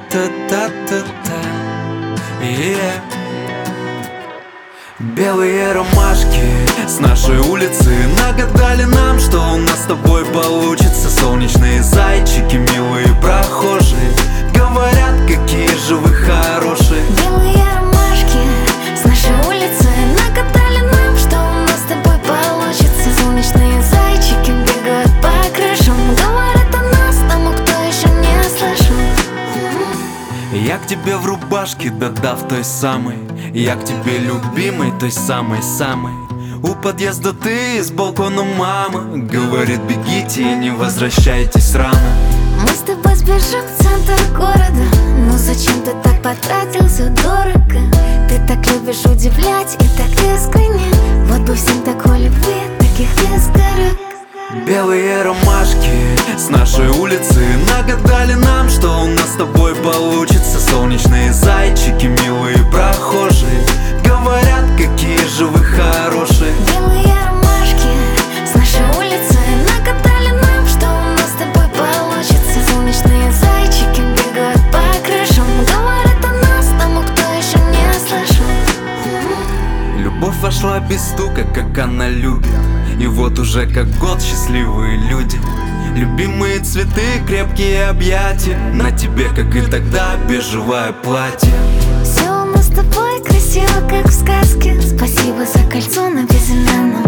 Та-та-та-та-та-та. Yeah. Белые ромашки с нашей улицы нагадали нам, что у нас с тобой получится. Солнечные зайчики, милые прохожие, говорят, какие же вы хорошие. Белые ромашки с нашей улицы нагадали нам, что у нас с тобой получится. Солнечные зайчики бегают по крышам, говорят о нас тому, кто еще не слышал. Я к тебе в рубашке, да-да, в той самой. Я к тебе любимой, той самой-самой. У подъезда ты, с балкона мама говорит, бегите и не возвращайтесь рано. Мы с тобой сбежим в центр города, но зачем ты так потратился дорого? Ты так любишь удивлять и так искренне. Вот бы всем такой любви, таких изгорок. Белые ромашки с нашей улицы нагадали нам, что у нас с тобой получится. Солнечные зайчики, милые прохожие, говорят, какие же вы хорошие. Белые ромашки с нашей улицы нагадали нам, что у нас с тобой получится. Солнечные зайчики бегают по крышам, говорят о нас тому, кто еще не слышал. Любовь вошла без стука, как она любит. И вот уже как год счастливые люди. Любимые цветы, крепкие объятия. На тебе, как и тогда, бежевое платье. Все у нас с тобой красиво, как в сказке. Спасибо за кольцо на безымянном.